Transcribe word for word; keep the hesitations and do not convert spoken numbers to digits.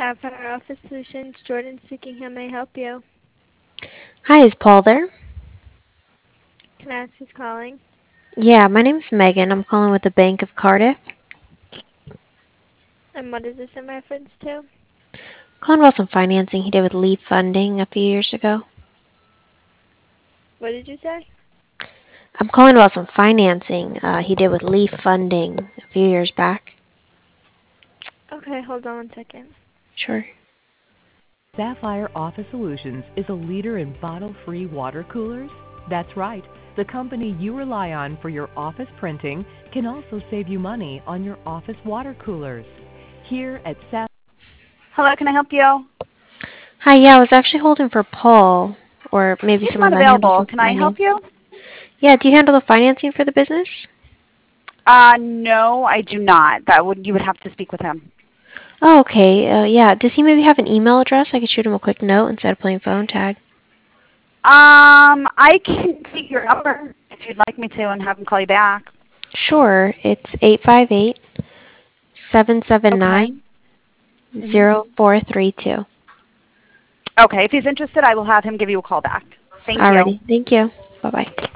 Sapphire Office Solutions, Jordan speaking. How may I help you? Hi, is Paul there? Can I ask who's calling? Yeah, my name's Megan. I'm calling with the Bank of Cardiff. And what is this in reference to? Calling about some financing he did with Leaf Funding a few years ago. What did you say? I'm calling about some financing uh, he did with Leaf Funding a few years back. Okay, hold on one second. Sure. Sapphire Office Solutions is a leader in bottle-free water coolers. That's right. The company you rely on for your office printing can also save you money on your office water coolers. Here at Sapphire. Hello, can I help you? Hi, yeah, I was actually holding for Paul, or maybe He's someone not that handles available. the Can I help finance. you? Yeah, do you handle the financing for the business? Uh, no, I do not. That would you would have to speak with him. Oh, okay. Uh, yeah, does he maybe have an email address? I could shoot him a quick note instead of playing phone tag. Um, I can take your number if you'd like me to and have him call you back. Sure, it's eight five eight, seven seven Okay. nine, Mhm. zero four three two. Okay, if he's interested, I will have him give you a call back. Thank you. Alrighty, thank you. Bye-bye.